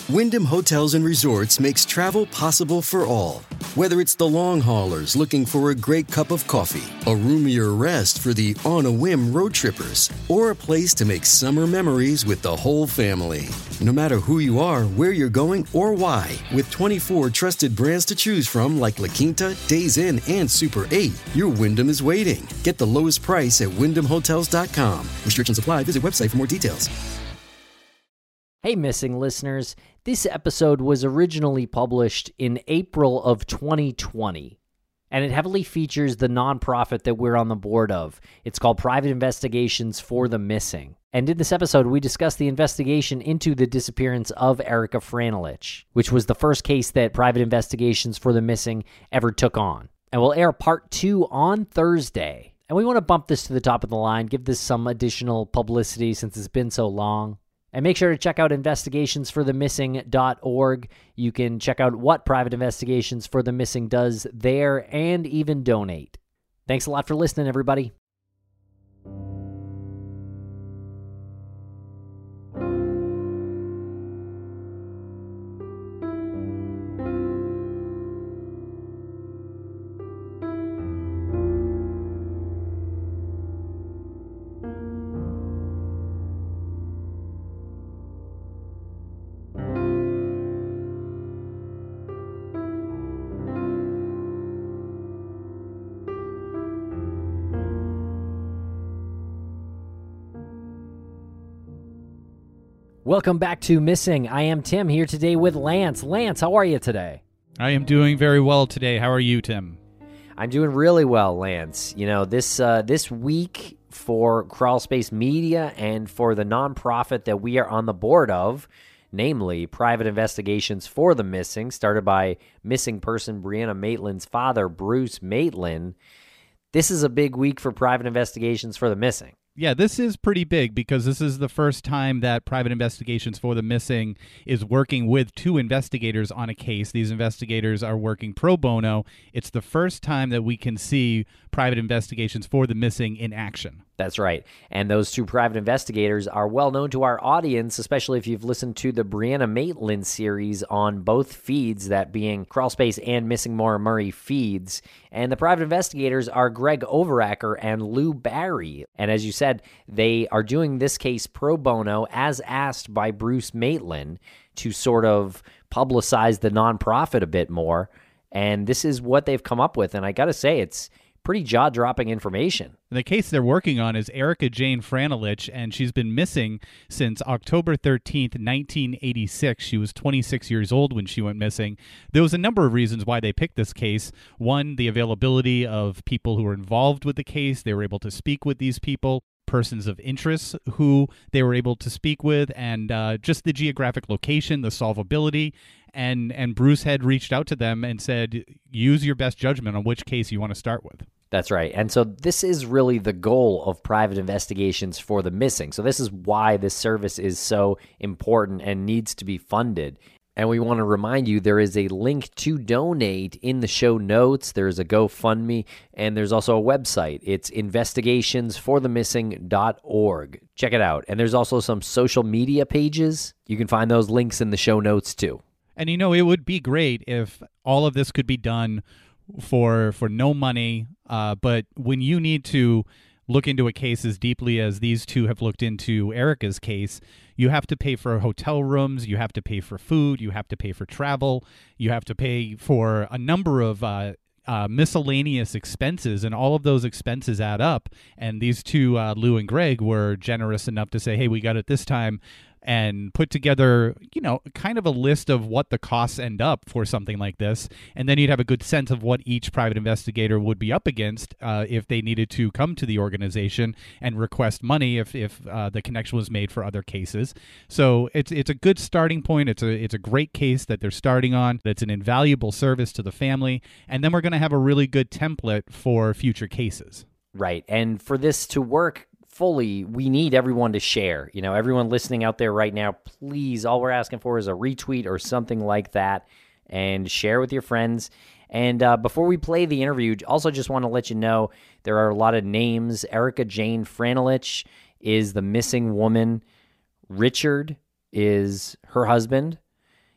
Wyndham Hotels and Resorts makes travel possible for all. Whether it's the long haulers looking for a great cup of coffee, a roomier rest for the on-a-whim road trippers, or a place to make summer memories with the whole family. No matter who you are, where you're going, or why, with 24 trusted brands to choose from like La Quinta, Days Inn, and Super 8, your Wyndham is waiting. Get the lowest price at WyndhamHotels.com. Restrictions apply. Visit website for more details. Hey, Missing listeners. This episode was originally published in April of 2020, and it heavily features the nonprofit that we're on the board of. It's called Private Investigations for the Missing. And in this episode, we discuss the investigation into the disappearance of Erica Franelich, which was the first case that Private Investigations for the Missing ever took on. And we'll air part 2 on Thursday. And we want to bump this to the top of the line, give this some additional publicity since it's been so long. And make sure to check out investigationsforthemissing.org. You can check out what Private Investigations for the Missing does there and even donate. Thanks a lot for listening, everybody. Welcome back to Missing. I am Tim, here today with Lance. Lance, how are you today? I am doing very well today. How are you, Tim? I'm doing really well, Lance. You know, this week for Crawlspace Media and for the nonprofit that we are on the board of, namely Private Investigations for the Missing, started by missing person Brianna Maitland's father, Bruce Maitland. This is a big week for Private Investigations for the Missing. Yeah, this is pretty big because this is the first time that Private Investigations for the Missing is working with 2 investigators on a case. These investigators are working pro bono. It's the first time that we can see Private Investigations for the Missing in action. That's right. And those 2 private investigators are well known to our audience, especially if you've listened to the Brianna Maitland series on both feeds, that being Crawlspace and Missing Maura Murray feeds. And the private investigators are Greg Overacker and Lou Barry. And as you said, they are doing this case pro bono as asked by Bruce Maitland to sort of publicize the nonprofit a bit more. And this is what they've come up with. And I got to say, it's pretty jaw-dropping information. The case they're working on is Erica Jane Franelich, and she's been missing since October 13th, 1986. She was 26 years old when she went missing. There was a number of reasons why they picked this case. One, the availability of people who were involved with the case. They were able to speak with these people, persons of interest who they were able to speak with, and just the geographic location, the solvability. And Bruce had reached out to them and said, use your best judgment on which case you want to start with. That's right. And so this is really the goal of Private Investigations for the Missing. So this is why this service is so important and needs to be funded. And we want to remind you there is a link to donate in the show notes. There's a GoFundMe, and there's also a website. It's investigationsforthemissing.org. Check it out. And there's also some social media pages. You can find those links in the show notes too. And you know, it would be great if all of this could be done for no money, but when you need to look into a case as deeply as these 2 have looked into Erica's case, you have to pay for hotel rooms, you have to pay for food, you have to pay for travel, you have to pay for a number of miscellaneous expenses, and all of those expenses add up. And these 2, Lou and Greg, were generous enough to say, hey, we got it this time, and put together, you know, kind of a list of what the costs end up for something like this. And then you'd have a good sense of what each private investigator would be up against if they needed to come to the organization and request money if the connection was made for other cases. So it's a good starting point. It's a great case that they're starting on. It's an invaluable service to the family. And then we're going to have a really good template for future cases. Right. And for this to work fully, we need everyone to share. You know, everyone listening out there right now, please, all we're asking for is a retweet or something like that, and share with your friends. And before we play the interview, also just want to let you know there are a lot of names. Erica Jane Franelich is the missing woman. Richard is her husband.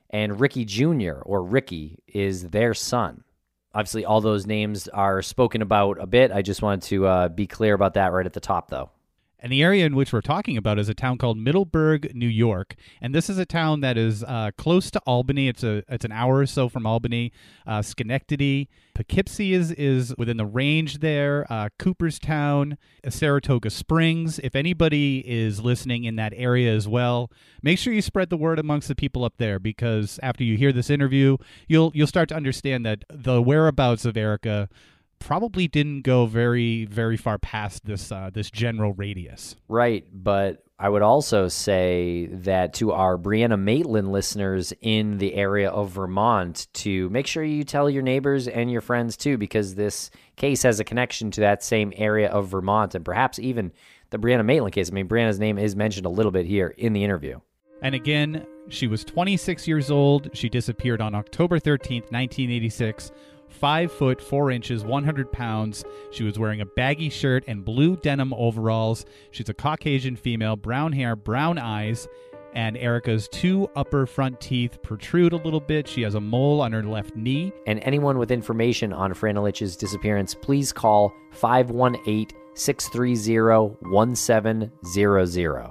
and Ricky Jr. or Ricky is their son. Obviously, all those names are spoken about a bit. I just wanted to be clear about that right at the top, though. And the area in which we're talking about is a town called Middleburg, New York. And this is a town that is close to Albany. It's an hour or so from Albany. Schenectady. Poughkeepsie is within the range there. Cooperstown, Saratoga Springs. If anybody is listening in that area as well, make sure you spread the word amongst the people up there, because after you hear this interview, you'll start to understand that the whereabouts of Erica probably didn't go very, very far past this general radius. Right, but I would also say that to our Brianna Maitland listeners in the area of Vermont to make sure you tell your neighbors and your friends too, because this case has a connection to that same area of Vermont and perhaps even the Brianna Maitland case. I mean, Brianna's name is mentioned a little bit here in the interview. And again, she was 26 years old. She disappeared on October 13th, 1986. 5 foot 4 inches, 100 pounds. She was wearing a baggy shirt and blue denim overalls. She's a Caucasian female, brown hair, brown eyes, and Erica's 2 upper front teeth protrude a little bit. She has a mole on her left knee. And anyone with information on Fran Ilitch's disappearance, please call 518-630-1700.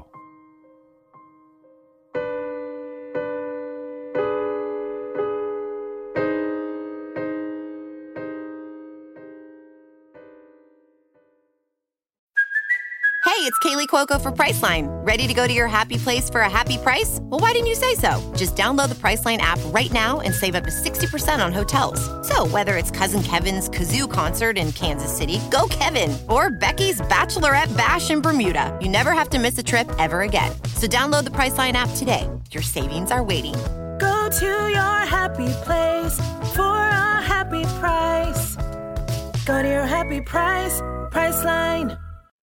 Hey, it's Kaylee Cuoco for Priceline. Ready to go to your happy place for a happy price? Well, why didn't you say so? Just download the Priceline app right now and save up to 60% on hotels. So whether it's Cousin Kevin's Kazoo Concert in Kansas City, go Kevin, or Becky's Bachelorette Bash in Bermuda, you never have to miss a trip ever again. So download the Priceline app today. Your savings are waiting. Go to your happy place for a happy price. Go to your happy price, Priceline.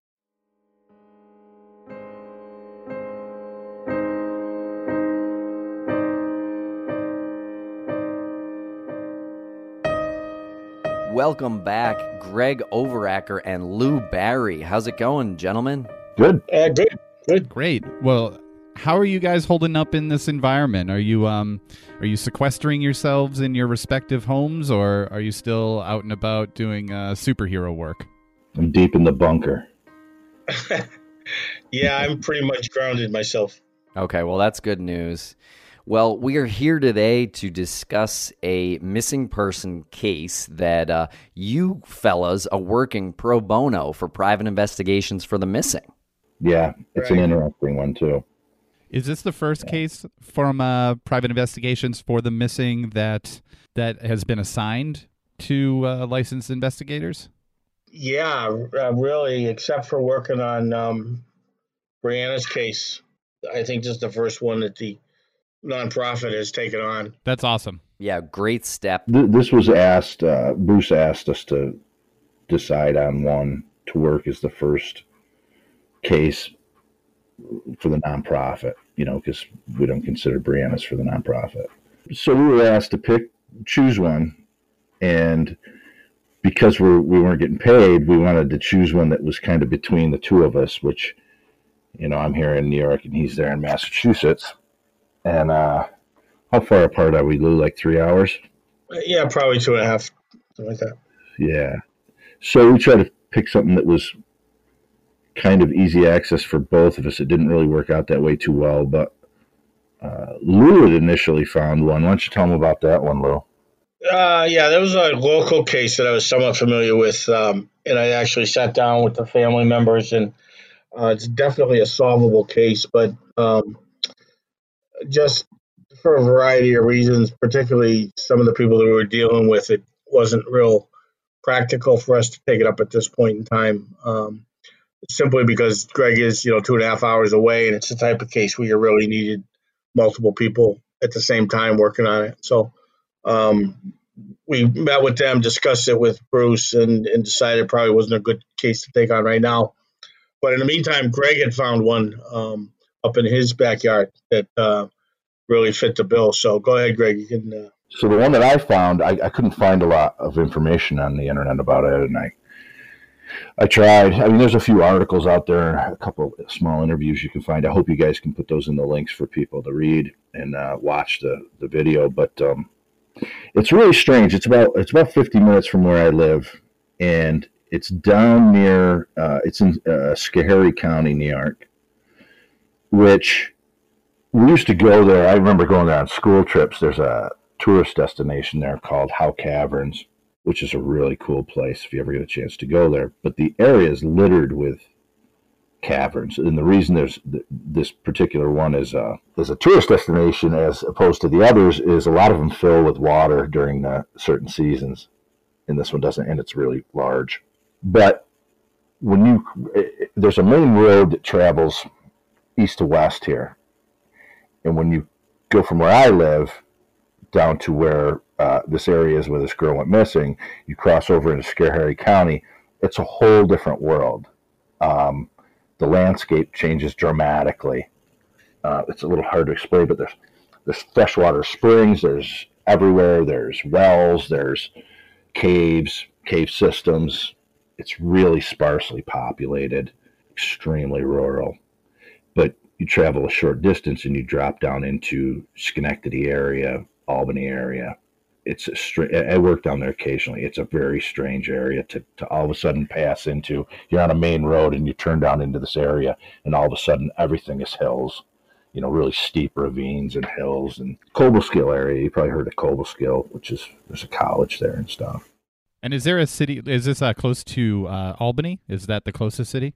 Welcome back, Greg Overacker and Lou Barry. How's it going, gentlemen? Good. Good. Great. Well, how are you guys holding up in this environment? Are you sequestering yourselves in your respective homes, or are you still out and about doing superhero work? I'm deep in the bunker. Yeah, I'm pretty much grounded myself. Okay, well, that's good news. Well, we are here today to discuss a missing person case that you fellas are working pro bono for private investigations for the missing. Yeah, it's an interesting one, too. Is this the first case from private investigations for the missing that has been assigned to licensed investigators? Yeah, really, except for working on Brianna's case. I think this is the first one that the nonprofit has taken on. That's awesome. Yeah, great step. This was asked, Bruce asked us to decide on one to work as the first case for the nonprofit, because we don't consider Brianna's for the nonprofit. So we were asked to choose one, and because we weren't getting paid, we wanted to choose one that was kind of between the two of us, which, I'm here in New York and he's there in Massachusetts. And how far apart are we, Lou? Like 3 hours? Yeah, probably 2.5, something like that. Yeah. So we tried to pick something that was kind of easy access for both of us. It didn't really work out that way too well, but Lou had initially found one. Why don't you tell him about that one, Lou? Yeah, there was a local case that I was somewhat familiar with, and I actually sat down with the family members, and it's definitely a solvable case, but just for a variety of reasons, particularly some of the people that we were dealing with, it wasn't real practical for us to take it up at this point in time, simply because Greg is, 2.5 hours away, and it's the type of case where you really needed multiple people at the same time working on it. So we met with them, discussed it with Bruce, and decided it probably wasn't a good case to take on right now. But in the meantime, Greg had found one up in his backyard that really fit the bill. So go ahead, Greg. You can. So the one that I found, I couldn't find a lot of information on the internet about it, and I tried. I mean, there's a few articles out there, a couple small interviews you can find. I hope you guys can put those in the links for people to read and watch the video. But it's really strange. It's about 50 minutes from where I live, and it's down near. It's in Schoharie County, New York, which we used to go there. I remember going there on school trips. There's a tourist destination there called Howe Caverns, which is a really cool place if you ever get a chance to go there. But the area is littered with caverns, and the reason there's this particular one is a tourist destination as opposed to the others is a lot of them fill with water during the certain seasons, and this one doesn't, and it's really large. But there's a main road that travels east to west here, and when you go from where I live down to where this area is where this girl went missing, you cross over into Schoharie County. It's a whole different world. The landscape changes dramatically. It's a little hard to explain, but there's freshwater springs. There's everywhere. There's wells. There's caves, cave systems. It's really sparsely populated, extremely rural. But you travel a short distance and you drop down into Schenectady area, Albany area. I work down there occasionally. It's a very strange area to all of a sudden pass into. You're on a main road and you turn down into this area, and all of a sudden everything is hills, really steep ravines and hills. And Cobleskill area, you probably heard of Cobleskill, there's a college there and stuff. And is there a city, is this close to Albany? Is that the closest city?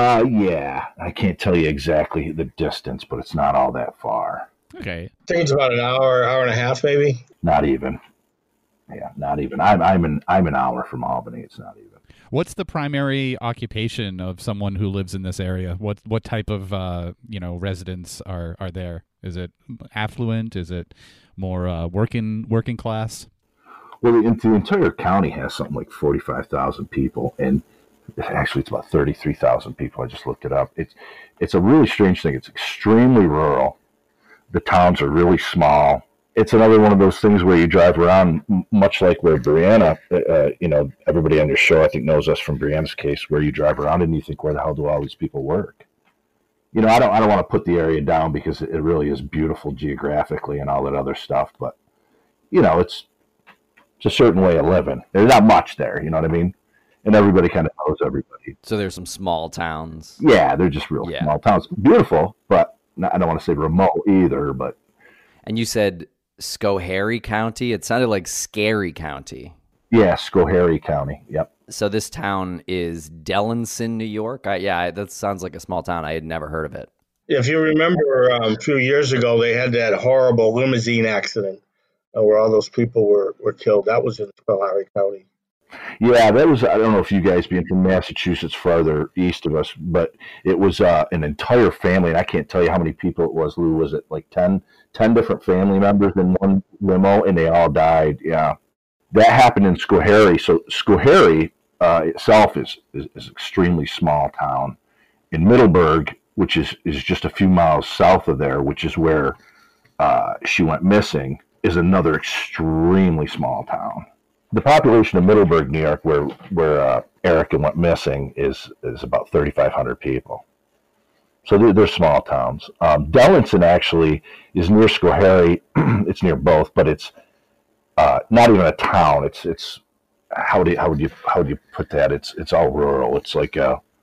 Yeah. I can't tell you exactly the distance, but it's not all that far. Okay. I think it's about an hour and a half, maybe. Not even. Yeah, not even. I'm an hour from Albany. It's not even. What's the primary occupation of someone who lives in this area? What type of residents are there? Is it affluent? Is it more working class? Well, the entire county has something like 45,000 people, and actually it's about 33,000 people. I just looked it up. It's a really strange thing. It's extremely rural. The towns are really small. It's another one of those things where you drive around, much like where Brianna, everybody on your show, I think, knows us from Brianna's case, where you drive around and you think, where the hell do all these people work? I don't want to put the area down because it really is beautiful geographically and all that other stuff, but, it's a certain way of living. There's not much there, you know what I mean? And everybody kind of knows everybody. So there's some small towns. Yeah, they're just real small towns. Beautiful, but I don't want to say remote either, but. And you said Schoharie County? It sounded like Scary County. Yeah, Schoharie County. Yep. So this town is Dellinson, New York? That sounds like a small town. I had never heard of it. If you remember, a few years ago, they had that horrible limousine accident where all those people were killed. That was in Schoharie County. Yeah, that was, I don't know if you guys being from Massachusetts farther east of us, but it was an entire family, and I can't tell you how many people it was, Lou. Was it like 10 different family members in one limo, and they all died? Yeah. That happened in Schoharie. So Schoharie itself is extremely small town. In Middleburg, which is just a few miles south of there, which is where she went missing, is another extremely small town. The population of Middleburg, New York, where Erica went missing, is about 3,500 people. So they're small towns. Dellinson actually is near Schoharie. It's near both, but it's not even a town. It's how would you put that? It's all rural. It's like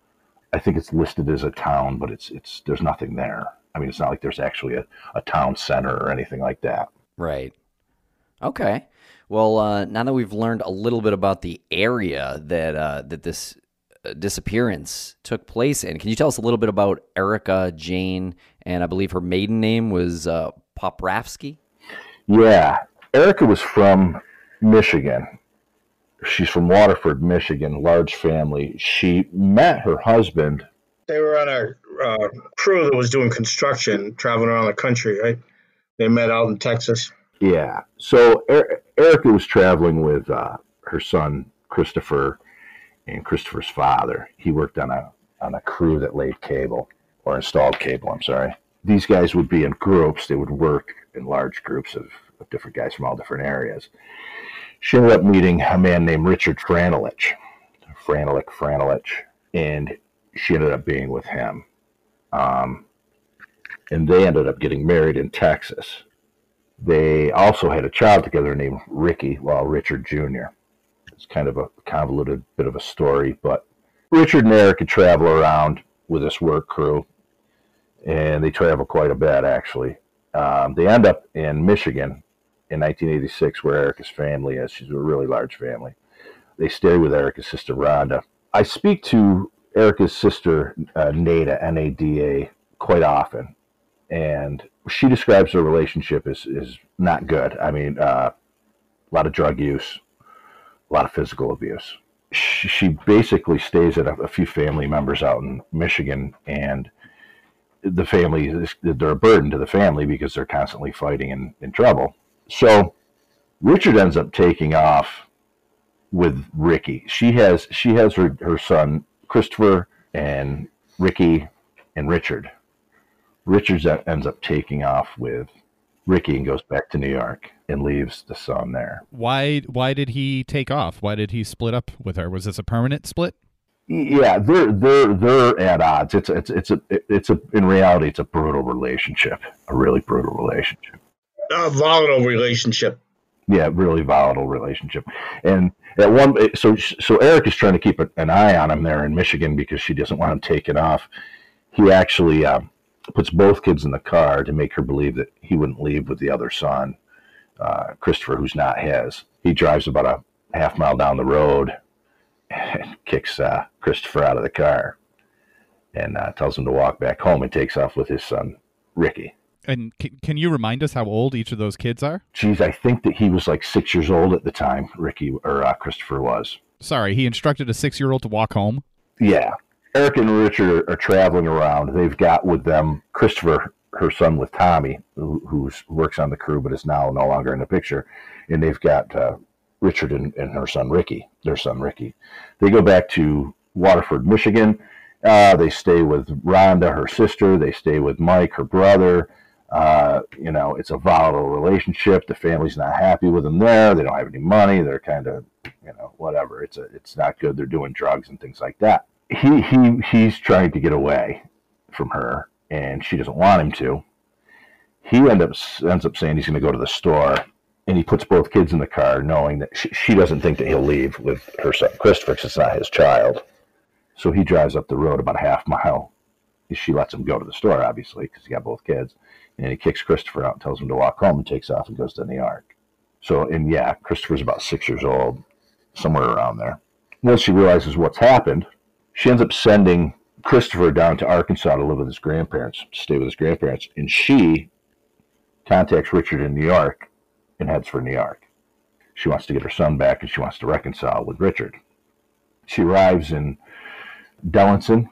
I think it's listed as a town, but it's there's nothing there. I mean, it's not like there's actually a town center or anything like that. Right. Okay. Well, now that we've learned a little bit about the area that this disappearance took place in, can you tell us a little bit about Erica Jane? And I believe her maiden name was Poprafsky? Yeah. Erica was from Michigan. She's from Waterford, Michigan, large family. She met her husband. They were on a crew that was doing construction, traveling around the country, right? They met out in Texas. Yeah. So Erica was traveling with her son, Christopher, and Christopher's father. He worked on a crew that laid cable, or installed cable, I'm sorry. These guys would be in groups. They would work in large groups of different guys from all different areas. She ended up meeting a man named Richard Franelich. Franelich, and she ended up being with him. And they ended up getting married in Texas. They also had a child together named Ricky, Richard Jr. It's kind of a convoluted bit of a story, but Richard and Erica travel around with this work crew, and they travel quite a bit, actually. They end up in Michigan in 1986, where Erica's family is. She's a really large family. They stay with Erica's sister, Rhonda. I speak to Erica's sister, Nada, N-A-D-A, quite often, and she describes their relationship as not good. I mean, a lot of drug use, a lot of physical abuse. She basically stays at a few family members out in Michigan, and the family, they're a burden to the family because they're constantly fighting and in trouble. So Richard ends up taking off with Ricky. She has her son Christopher and Ricky and Richard. Richard ends up taking off with Ricky and goes back to New York and leaves the son there. Why did he take off? Why did he split up with her? Was this a permanent split? Yeah, they're at odds. It's in reality, it's a brutal relationship, a really brutal relationship. A volatile relationship. Yeah, really volatile relationship. And at so Eric is trying to keep an eye on him there in Michigan because she doesn't want him taken off. He actually puts both kids in the car to make her believe that he wouldn't leave with the other son, Christopher, who's not his. He drives about a half mile down the road and kicks Christopher out of the car and tells him to walk back home and takes off with his son, Ricky. And can you remind us how old each of those kids are? Geez, I think that he was like 6 years old at the time, Christopher was. Sorry, he instructed a 6-year-old to walk home? Yeah. Eric and Richard are traveling around. They've got with them Christopher, her son with Tommy, who works on the crew but is now no longer in the picture. And they've got Richard and her son Ricky, their son Ricky. They go back to Waterford, Michigan. They stay with Rhonda, her sister. They stay with Mike, her brother. It's a volatile relationship. The family's not happy with them there. They don't have any money. They're kind of, whatever. It's not good. They're doing drugs and things like that. He's trying to get away from her, and she doesn't want him to. He ends up saying he's going to go to the store, and he puts both kids in the car, knowing that she doesn't think that he'll leave with her son Christopher because it's not his child. So he drives up the road about a half mile. She lets him go to the store, obviously, because he got both kids. And he kicks Christopher out and tells him to walk home and takes off and goes to New York. So, and yeah, Christopher's about 6 years old, somewhere around there. Once she realizes what's happened, she ends up sending Christopher down to Arkansas to live with his grandparents, to stay with his grandparents. And she contacts Richard in New York and heads for New York. She wants to get her son back and she wants to reconcile with Richard. She arrives in Dellinson.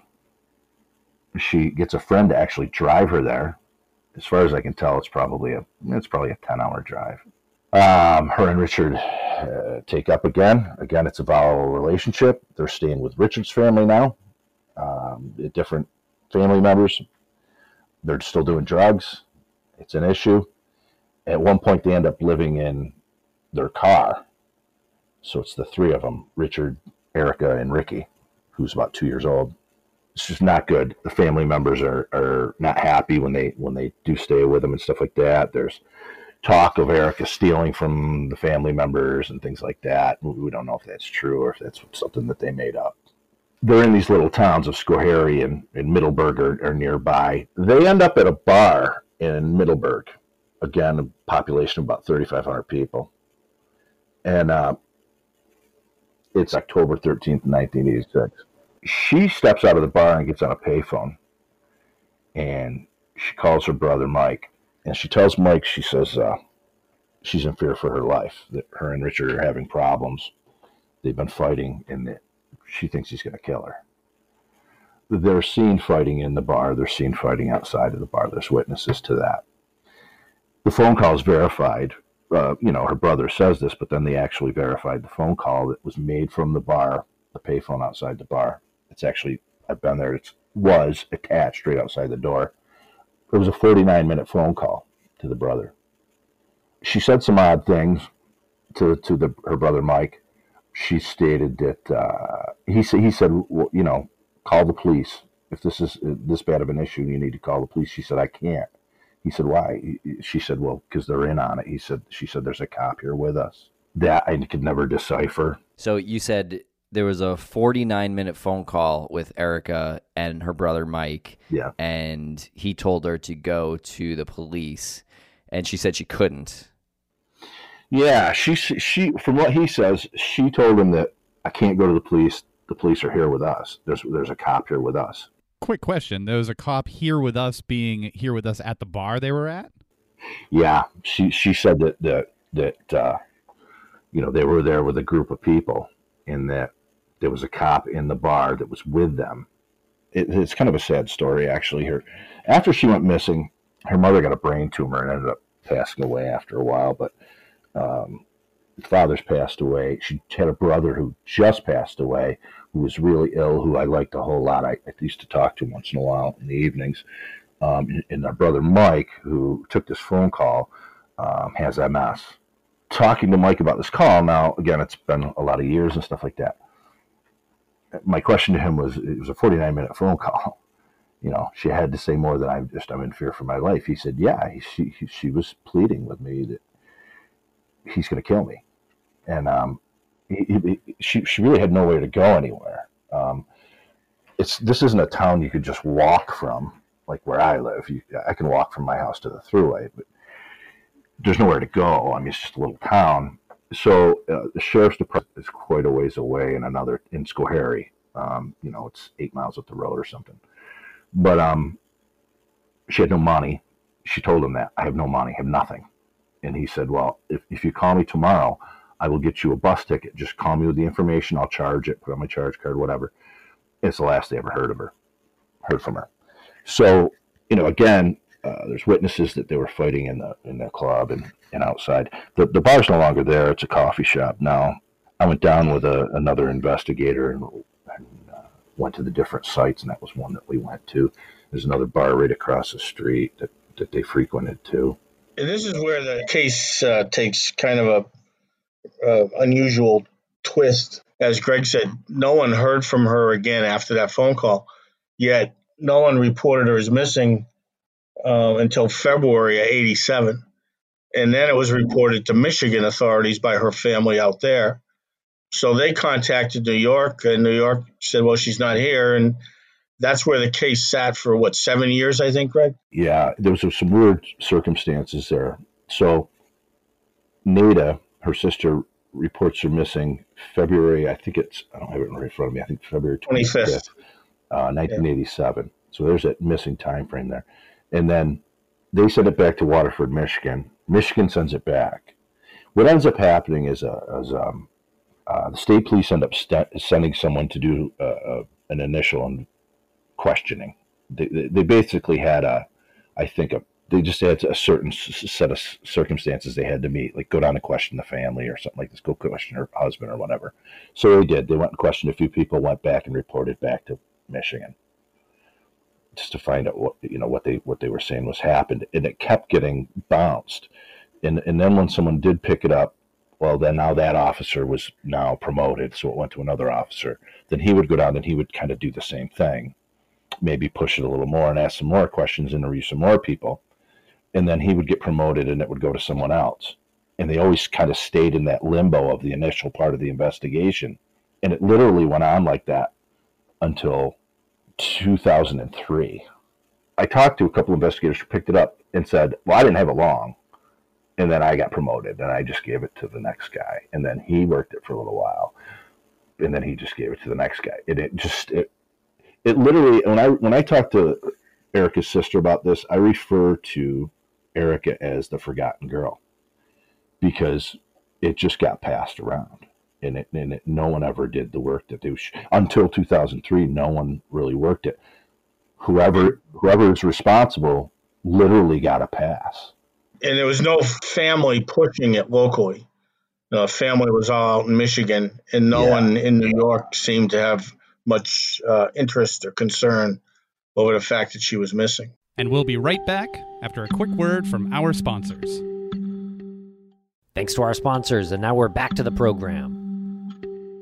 She gets a friend to actually drive her there. As far as I can tell, it's probably a 10-hour drive. Her and Richard take up again. Again, it's a volatile relationship. They're staying with Richard's family now, different family members. They're still doing drugs. It's an issue. At one point, they end up living in their car. So it's the three of them, Richard, Erica, and Ricky, who's about 2 years old. It's just not good. The family members are not happy when they do stay with them and stuff like that. There's talk of Erica stealing from the family members and things like that. We don't know if that's true or if that's something that they made up. They're in these little towns of Schoharie and Middleburg are nearby. They end up at a bar in Middleburg. Again, a population of about 3,500 people. And it's October 13th, 1986. She steps out of the bar and gets on a payphone, and she calls her brother Mike, and she tells Mike, she says she's in fear for her life, that her and Richard are having problems. They've been fighting, and that she thinks he's going to kill her. They're seen fighting in the bar. They're seen fighting outside of the bar. There's witnesses to that. The phone call is verified. Her brother says this, but then they actually verified the phone call that was made from the bar, the payphone outside the bar. It's actually, I've been there, it was attached right outside the door. It was a 49-minute phone call to the brother. She said some odd things to her brother Mike. she stated that he said, well, you know, call the police. If this is this bad of an issue, you need to call the police. She said, I can't. He said, why? She said, well, because they're in on it. She said, there's a cop here with us. That I could never decipher. So you said there was a 49-minute phone call with Erica and her brother Mike. Yeah. And he told her to go to the police, and she said she couldn't. Yeah, she from what he says, she told him that I can't go to the police. The police are here with us. There's a cop here with us. Quick question. There was a cop here with us being here with us at the bar they were at? Yeah, she said that you know, they were there with a group of people and that there was a cop in the bar that was with them. It's kind of a sad story, actually. After she went missing, her mother got a brain tumor and ended up passing away after a while, but father's passed away. She had a brother who just passed away, who was really ill, who I liked a whole lot. I used to talk to him once in a while in the evenings. And our brother Mike, who took this phone call, has MS. Talking to Mike about this call, now, again, it's been a lot of years and stuff like that. My question to him was, it was a 49-minute phone call. You know, she had to say more than I'm in fear for my life. He said, yeah, she was pleading with me that he's going to kill me. And she really had nowhere to go anywhere. This isn't a town you could just walk from, like where I live. I can walk from my house to the thruway, but there's nowhere to go. I mean, it's just a little town. So the sheriff's department is quite a ways away in Schoharie. You know, it's 8 miles up the road or something. But she had no money. She told him that. I have no money, I have nothing. And he said, well, if you call me tomorrow, I will get you a bus ticket. Just call me with the information. I'll charge it, put on my charge card, whatever. It's the last they ever heard from her. So, you know, again, there's witnesses that they were fighting in the club and outside. The bar's no longer there. It's a coffee shop now. I went down with another investigator and went to the different sites, and that was one that we went to. There's another bar right across the street that they frequented too. And this is where the case takes kind of a unusual twist. As Greg said, no one heard from her again after that phone call, yet no one reported her as missing until February of '87. And then it was reported to Michigan authorities by her family out there. So they contacted New York, and New York said, well, she's not here. And that's where the case sat for, 7 years, I think, Greg? Yeah, there was some weird circumstances there. So Nada, her sister, reports her missing February, I don't have it right in front of me, I think February 25th, 1987. Yeah. So there's that missing time frame there. And then they send it back to Waterford, Michigan. Michigan sends it back. What ends up happening is the state police end up sending someone to do an initial questioning. They basically had they just had a certain set of circumstances they had to meet, like go down and question the family or something like this, go question her husband or whatever. So they did. They went and questioned a few people, went back and reported back to Michigan, just to find out what they were saying was happened, and it kept getting bounced. And then when someone did pick it up, well, then now that officer was now promoted, so it went to another officer. Then he would go down and he would kind of do the same thing, maybe push it a little more and ask some more questions, interview some more people, and then he would get promoted and it would go to someone else. And they always kind of stayed in that limbo of the initial part of the investigation, and it literally went on like that until 2003. I talked to a couple of investigators who picked it up and said, well, I didn't have it long. And then I got promoted and I just gave it to the next guy. And then he worked it for a little while. And then he just gave it to the next guy. And it literally, when I talked to Erica's sister about this, I refer to Erica as the forgotten girl, because it just got passed around. And no one ever did the work that they until 2003. No one really worked it. Whoever is responsible literally got a pass. And there was no family pushing it locally. The family was all out in Michigan, and no one in New York seemed to have much interest or concern over the fact that she was missing. And we'll be right back after a quick word from our sponsors. Thanks to our sponsors, and now we're back to the program.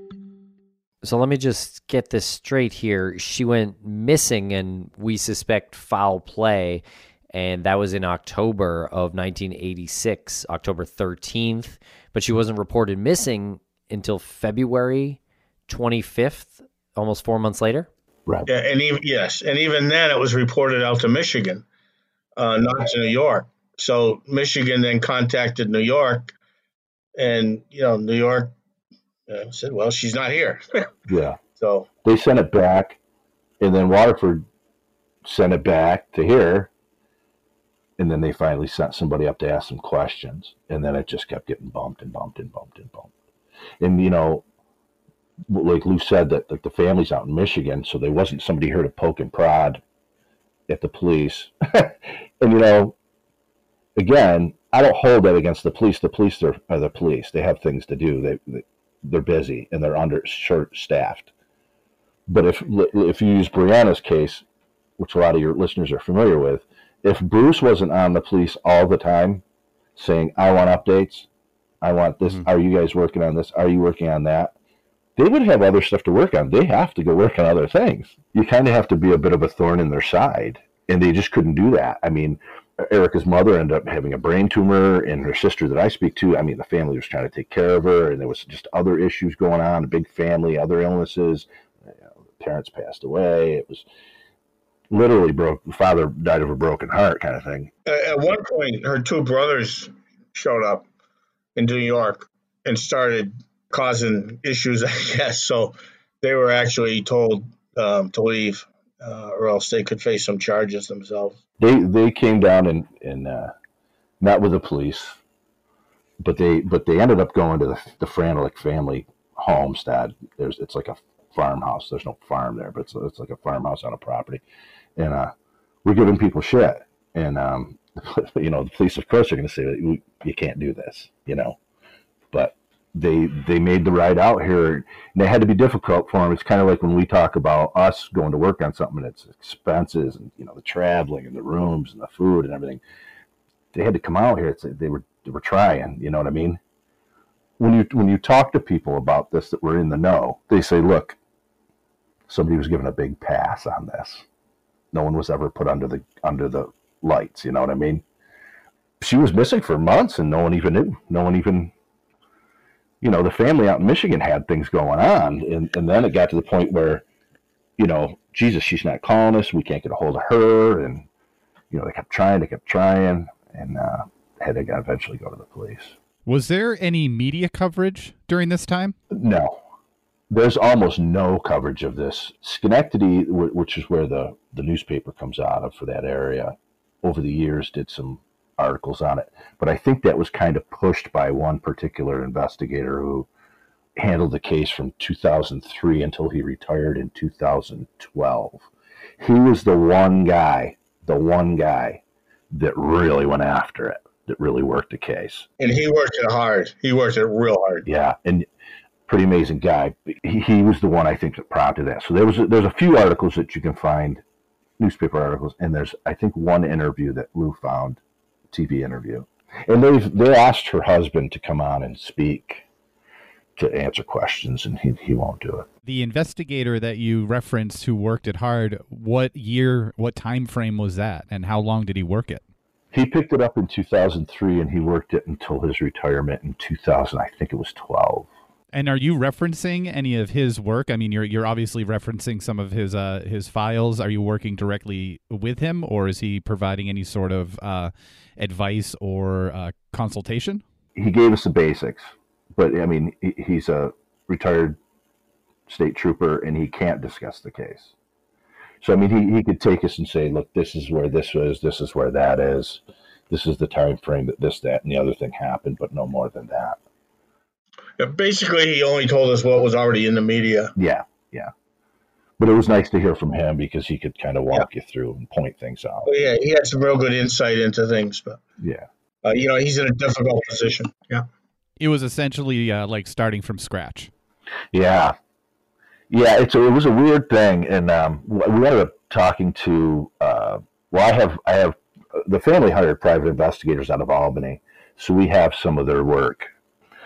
So let me just get this straight here. She went missing, and we suspect foul play, and that was in October of 1986, October 13th. But she wasn't reported missing until February 25th, almost 4 months later. Right. Yeah, and even then it was reported out to Michigan, not to New York. So Michigan then contacted New York, and New York said, "Well, she's not here." Yeah. So they sent it back, and then Waterford sent it back to here, and then they finally sent somebody up to ask some questions, and then it just kept getting bumped and bumped and bumped and bumped. And like Lou said, that like the family's out in Michigan, so there wasn't somebody here to poke and prod at the police. And again, I don't hold that against the police. The police are the police. They have things to do. They're busy and they're short staffed. But if you use Brianna's case, which a lot of your listeners are familiar with, if Bruce wasn't on the police all the time saying, "I want updates, I want this, Are you guys working on this? Are you working on that?" They would have other stuff to work on. They have to go work on other things. You kind of have to be a bit of a thorn in their side, and they just couldn't do that. I mean, Erica's mother ended up having a brain tumor, and her sister that I speak to, I mean, the family was trying to take care of her, and there was just other issues going on, a big family, other illnesses. Parents passed away. It was literally the father died of a broken heart kind of thing. At one point, her two brothers showed up in New York and started causing issues, I guess. So they were actually told to leave, or else they could face some charges themselves. They came down and not with the police, but they ended up going to the Franelik family homestead. It's like a farmhouse. There's no farm there, but it's like a farmhouse on a property, and we're giving people shit. And the police, of course, are going to say that you can't do this, but they made the ride out here, and it had to be difficult for them. It's kind of like when we talk about us going to work on something, and it's expenses, and the traveling and the rooms and the food and everything. They had to come out here. They were trying. You know what I mean? When you talk to people about this that were in the know, they say, "Look, somebody was given a big pass on this. No one was ever put under the lights." You know what I mean? She was missing for months, and no one even knew. No one even. The family out in Michigan had things going on, and then it got to the point where, Jesus, she's not calling us. We can't get a hold of her, and they kept trying, and had to eventually go to the police. Was there any media coverage during this time? No, there's almost no coverage of this. Schenectady, which is where the newspaper comes out of for that area, over the years did some articles on it, but I think that was kind of pushed by one particular investigator who handled the case from 2003 until he retired in 2012. He was the one guy that really went after it, that really worked the case. And he worked it hard. He worked it real hard. Yeah, and pretty amazing guy. He was the one, I think, that prompted that. So there's a few articles that you can find, newspaper articles, and there's, I think, one interview that Lou found, TV interview, and they asked her husband to come on and speak, to answer questions, and he won't do it. The investigator that you referenced who worked it hard, what time frame was that, and how long did he work it? He picked it up in 2003, and he worked it until his retirement in 2000. I think it was 12. And are you referencing any of his work? I mean, you're obviously referencing some of his files. Are you working directly with him, or is he providing any sort of advice or consultation? He gave us the basics, but I mean, he's a retired state trooper, and he can't discuss the case. So I mean, he could take us and say, "Look, this is where this is. This is where that is. This is the time frame that this, that, and the other thing happened," but no more than that. Yeah, basically, he only told us what was already in the media. Yeah. But it was nice to hear from him because he could kind of walk you through and point things out. Well, yeah, he had some real good insight into things. But yeah, he's in a difficult position. Yeah. It was essentially like starting from scratch. Yeah. It was a weird thing, and we ended up talking to. I have the family hired private investigators out of Albany, so we have some of their work.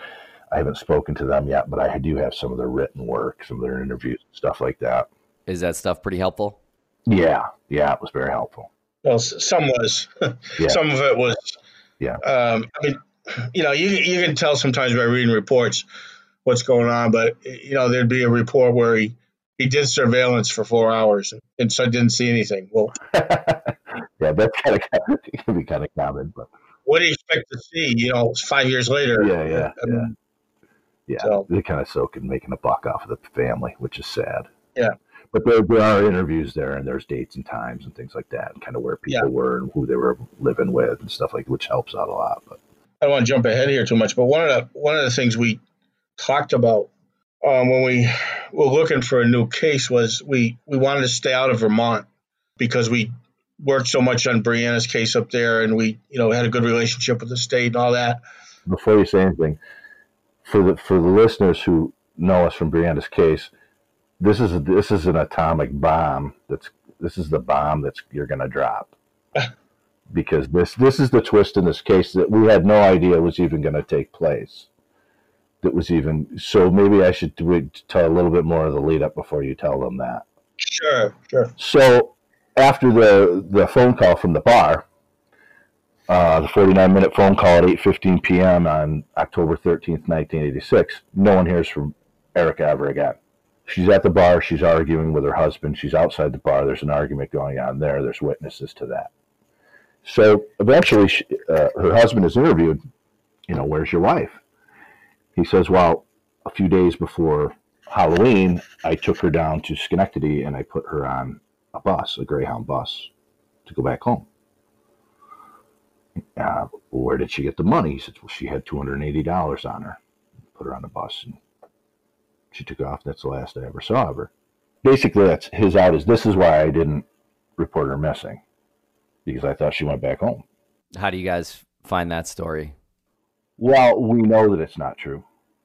I haven't spoken to them yet, but I do have some of their written work, some of their interviews, stuff like that. Is that stuff pretty helpful? Yeah, it was very helpful. Well, some was. Yeah. Some of it was. Yeah. I mean, you can tell sometimes by reading reports what's going on, but there'd be a report where he did surveillance for 4 hours and so didn't see anything. Well, yeah, that's it can be kind of common, but what do you expect to see? 5 years later. Yeah. So, they're kind of soaking, making a buck off of the family, which is sad. Yeah. But there are interviews there, and there's dates and times and things like that, and kind of where people were and who they were living with and stuff like that, which helps out a lot. But I don't want to jump ahead here too much, but one of the things we talked about when we were looking for a new case was we wanted to stay out of Vermont because we worked so much on Brianna's case up there, and we had a good relationship with the state and all that. Before you say anything, for the listeners who know us from Brianna's case, this is an atomic bomb. This is the bomb that you're going to drop, because this is the twist in this case that we had no idea was even going to take place. So maybe I should tell a little bit more of the lead up before you tell them that. Sure. So after the phone call from the bar, the 49-minute phone call at 8:15 p.m. on October 13th, 1986, no one hears from Erica ever again. She's at the bar. She's arguing with her husband. She's outside the bar. There's an argument going on there. There's witnesses to that. So eventually, her husband is interviewed. Where's your wife? He says, well, a few days before Halloween, I took her down to Schenectady and I put her on a Greyhound bus, to go back home. Where did she get the money? He said, well, she had $280 on her. Put her on the bus and she took off. That's the last I ever saw of her. Basically, that's his out. This is why I didn't report her missing, because I thought she went back home. How do you guys find that story? Well, we know that it's not true.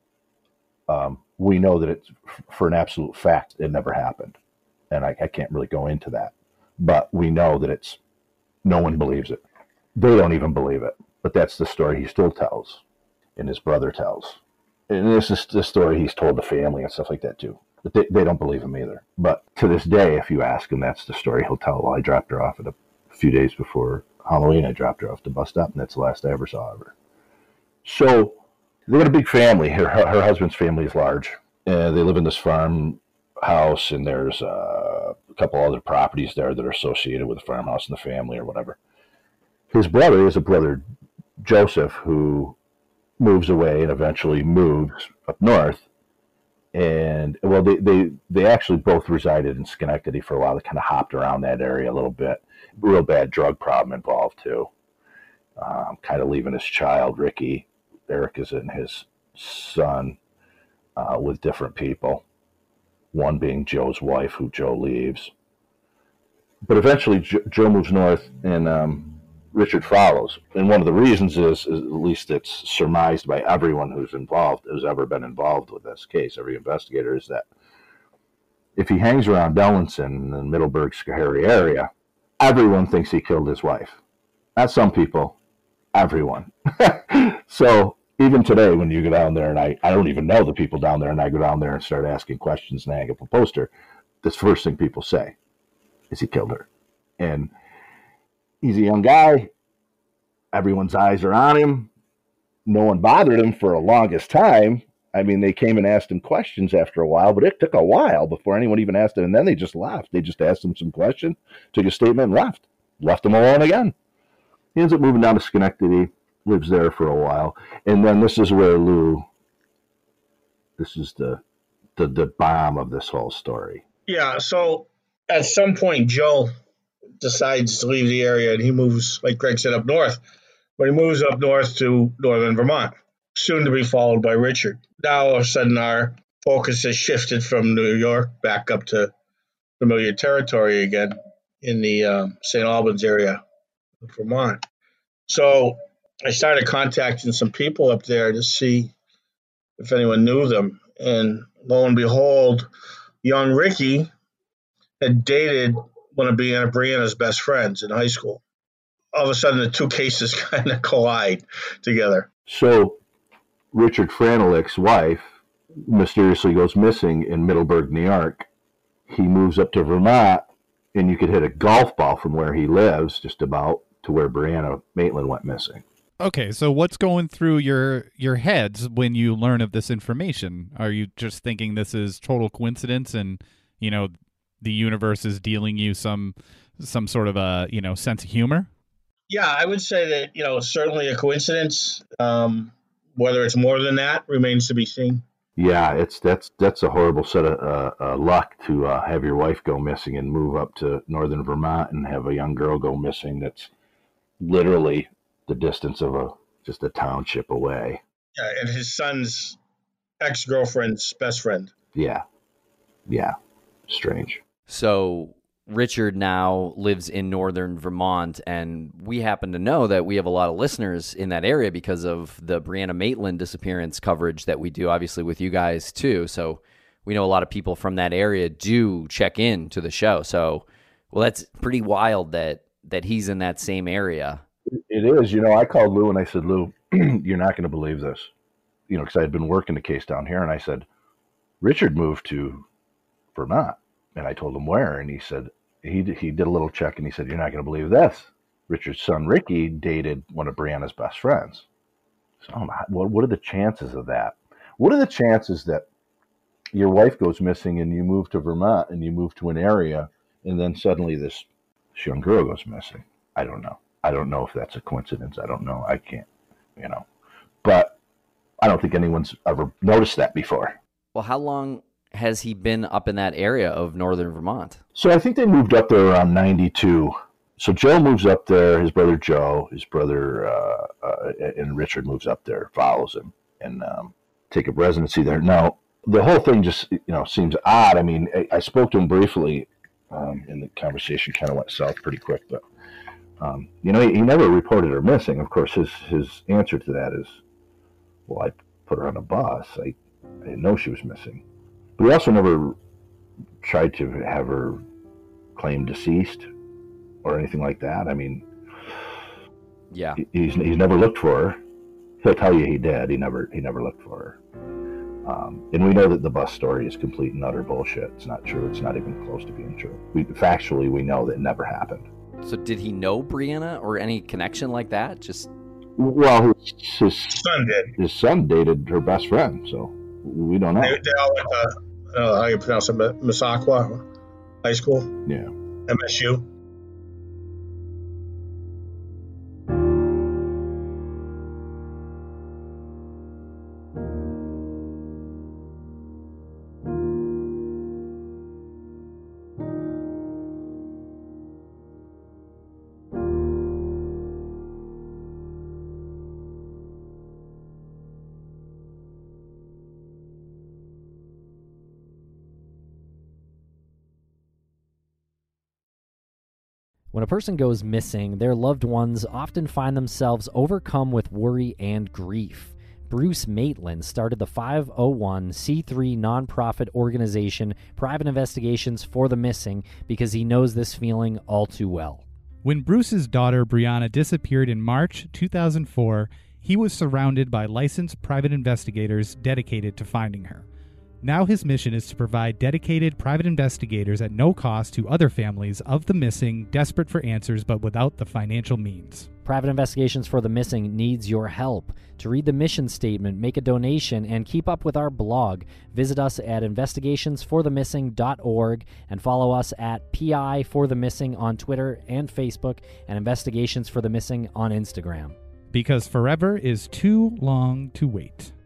We know that it's, for an absolute fact, it never happened. And I can't really go into that. But we know that no one believes it. They don't even believe it. But that's the story he still tells, and his brother tells. And this is the story he's told the family and stuff like that too. But they don't believe him either. But to this day, if you ask him, that's the story he'll tell. Well, I dropped her off at a few days before Halloween. I dropped her off at the bus stop, and that's the last I ever saw of her. So they got a big family. Her husband's family is large. They live in this farmhouse, and there's a couple other properties there that are associated with the farmhouse and the family or whatever. His brother is a brother, Joseph, who moves away and eventually moves up north. And, well, they actually both resided in Schenectady for a while. They kind of hopped around that area a little bit. Real bad drug problem involved, too. Kind of leaving his child, Ricky, Erica's and his son, with different people. One being Joe's wife, who Joe leaves. But eventually, Joe moves north, and Richard follows. And one of the reasons is, at least it's surmised by everyone who's ever been involved with this case, every investigator, is that if he hangs around Dellinson in the Middleburg, Schoharie area, everyone thinks he killed his wife. Not some people, everyone. So even today, when you go down there, and I don't even know the people down there, and I go down there and start asking questions and hang up a poster, this first thing people say is he killed her. And he's a young guy. Everyone's eyes are on him. No one bothered him for the longest time. I mean, they came and asked him questions after a while, but it took a while before anyone even asked him. And then they just left. They just asked him some questions, took a statement, and left. Left him alone again. He ends up moving down to Schenectady, lives there for a while. And then this is where this is the bomb of this whole story. Yeah, so at some point, Joe decides to leave the area, and he moves, like Greg said, up north. But he moves up north to northern Vermont, soon to be followed by Richard. Now, all of a sudden, our focus has shifted from New York back up to familiar territory again in the St. Albans area of Vermont. So I started contacting some people up there to see if anyone knew them. And lo and behold, young Ricky had dated one of Brianna's best friends in high school. All of a sudden, the two cases kind of collide together. So Richard Franelik's wife mysteriously goes missing in Middleburg, New York. He moves up to Vermont, and you could hit a golf ball from where he lives, just about, to where Brianna Maitland went missing. Okay, so what's going through your heads when you learn of this information? Are you just thinking this is total coincidence and, the universe is dealing you some sort of a, sense of humor? Yeah, I would say that, certainly a coincidence. Whether it's more than that remains to be seen. Yeah, that's a horrible set of luck to have your wife go missing and move up to northern Vermont and have a young girl go missing that's literally the distance of just a township away. Yeah, and his son's ex-girlfriend's best friend. Yeah, strange. So Richard now lives in northern Vermont, and we happen to know that we have a lot of listeners in that area because of the Brianna Maitland disappearance coverage that we do, obviously, with you guys, too. So we know a lot of people from that area do check in to the show. So, well, that's pretty wild that he's in that same area. It is. I called Lou and I said, Lou, you're not going to believe this. Because I had been working the case down here, and I said, Richard moved to Vermont. And I told him where, and he said, he did a little check, and he said, you're not going to believe this. Richard's son, Ricky, dated one of Brianna's best friends. So what are the chances of that? What are the chances that your wife goes missing and you move to Vermont and you move to an area and then suddenly this young girl goes missing? I don't know. I don't know if that's a coincidence. I don't know. I can't, But I don't think anyone's ever noticed that before. Well, how long has he been up in that area of northern Vermont? So I think they moved up there around 92. So Joe moves up there, his brother Joe, and Richard moves up there, follows him, and take up residency there. Now, the whole thing just, seems odd. I mean, I spoke to him briefly, and the conversation kind of went south pretty quick, but, he never reported her missing. Of course, his answer to that is, well, I put her on a bus. I didn't know she was missing. But he also never tried to have her claimed deceased or anything like that. I mean, yeah, he's never looked for her. He'll tell you he did. He never looked for her. And we know that the bus story is complete and utter bullshit. It's not true. It's not even close to being true. Factually, we know that it never happened. So did he know Brianna or any connection like that? Well, his son did. His son dated her best friend, so we don't know. They all went to, how you pronounce it, Massaquoi High School? Yeah. MSU. When a person goes missing, their loved ones often find themselves overcome with worry and grief. Bruce Maitland started the 501c3 nonprofit organization Private Investigations for the Missing because he knows this feeling all too well. When Bruce's daughter Brianna disappeared in March 2004, he was surrounded by licensed private investigators dedicated to finding her. Now his mission is to provide dedicated private investigators at no cost to other families of the missing, desperate for answers but without the financial means. Private Investigations for the Missing needs your help. To read the mission statement, make a donation, and keep up with our blog, visit us at investigationsforthemissing.org and follow us at PI for the Missing on Twitter and Facebook and Investigations for the Missing on Instagram. Because forever is too long to wait.